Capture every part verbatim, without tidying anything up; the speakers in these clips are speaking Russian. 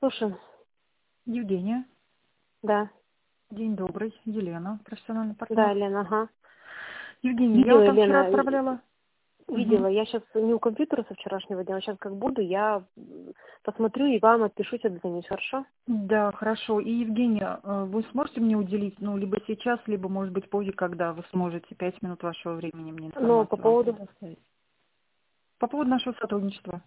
Слушаю. Евгения, Да. день добрый, Елена, профессиональный Да, партнер. Лена, ага. Евгения, я Видела, вот вам вчера Лена, и- отправляла. видела. Мгм. Я сейчас не у компьютера со вчерашнего дня, сейчас как буду, я м, посмотрю и вам отпишусь, отзвонюсь, хорошо? Да, хорошо. И, Евгения, э, вы сможете мне уделить, ну, либо сейчас, либо, может быть, позже, когда вы сможете пять минут вашего времени мне Ну, по информацию вам поводу... предоставить? По поводу нашего сотрудничества.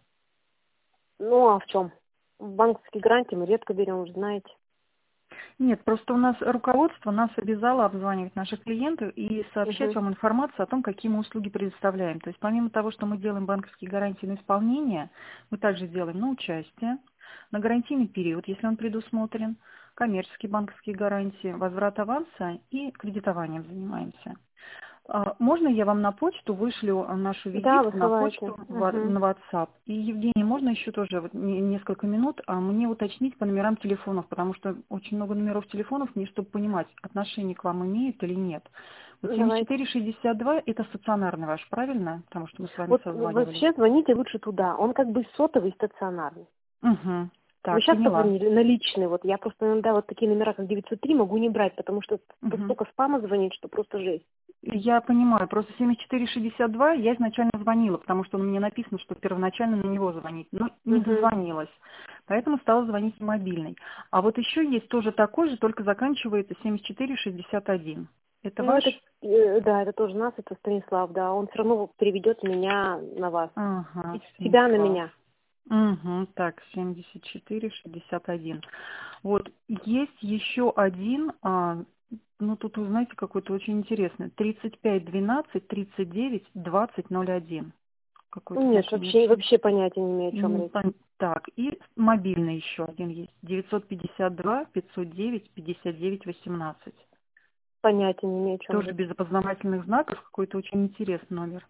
Ну, а в чем? Банковские гарантии мы редко берем, вы же знаете. Нет, просто у нас руководство нас обязало обзванивать наших клиентов и сообщать Угу. вам информацию о том, какие мы услуги предоставляем. То есть помимо того, что мы делаем банковские гарантии на исполнение, мы также делаем на участие, на гарантийный период, если он предусмотрен, коммерческие банковские гарантии, возврат аванса и кредитованием занимаемся. А, Можно я вам на почту вышлю а, нашу Да, визитку, на высылайте. почту в- Угу. на WhatsApp? И, Евгений, можно еще тоже вот не- несколько минут а, мне уточнить по номерам телефонов, потому что очень много номеров телефонов, мне чтобы понимать, отношение к вам имеют или нет. Вот семьдесят Давайте. четыре шестьдесят два это стационарный ваш, правильно? Потому что мы с вами Вот созванивались. вообще звоните лучше туда. Он как бы сотовый, стационарный. Угу. Вы Так, сейчас поняла. позвонили на личный, вот я просто иногда вот такие номера, как девятьсот три, могу не брать, потому что Мгм. столько спама звонит, что просто жесть. Я понимаю, просто семьдесят четыре шестьдесят два я изначально звонила, потому что у меня написано, что первоначально на него звонить, но не Угу. дозвонилась. Поэтому стала звонить на мобильный. А вот еще есть тоже такой же, только заканчивается семьдесят четыре шестьдесят один. Это Ну, ваш? это, э, да, это тоже нас, это Станислав, да. Он все равно переведет меня на вас. Ага, И тебя на Станислав. меня. Угу, так, семьдесят четыре шестьдесят один. Вот, есть еще один, а, ну тут, вы знаете, какой-то очень интересный. тридцать пять двенадцать тридцать девять двадцать ноль один. Какое-то Нет, значение вообще, вообще. вообще понятия не имею, о чем М, речь. пон- Так, и мобильный еще один есть. девятьсот пятьдесят два пятьсот девять пятьдесят девять восемнадцать. Понятия не имею, о чем Тоже речь. без опознавательных знаков, какой-то очень интересный номер.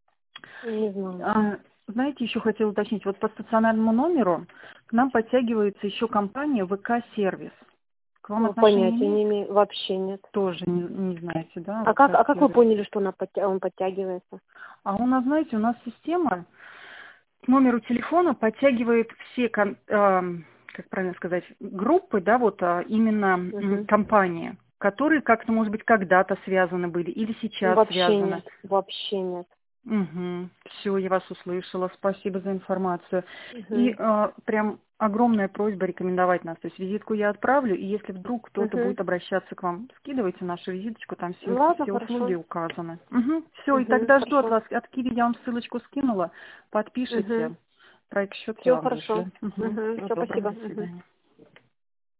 Не знаю. А, Знаете, еще хотела уточнить, вот по стационарному номеру к нам подтягивается еще компания вэ ка-сервис. К вам Ну, отношение понятия имеет? не имею. Вообще нет. Тоже не, не знаете, да, А как, а как вы вэ ка-сервис. поняли, что она подтя- он подтягивается? А у нас, знаете, у нас система к номеру телефона подтягивает все, кон- эм, как правильно сказать, группы, да, вот а, именно м, Угу. компании, которые как-то, может быть, когда-то связаны были или сейчас Вообще связаны. нет. Вообще нет. Угу. Все, я вас услышала. Спасибо за информацию. И Угу. э, прям огромная просьба рекомендовать нас. То есть визитку я отправлю, и если вдруг кто-то Угу. будет обращаться к вам, скидывайте нашу визиточку, там все, Ладно, все услуги хорошо. указаны. Угу. Все, и Угу. тогда жду от Хорошо. вас. От Киви я вам ссылочку скинула. Угу. Подпишите. Проект счет я Все вам хорошо. вышлю. Угу. Угу. Всего Все, доброго, спасибо. до Угу. свидания.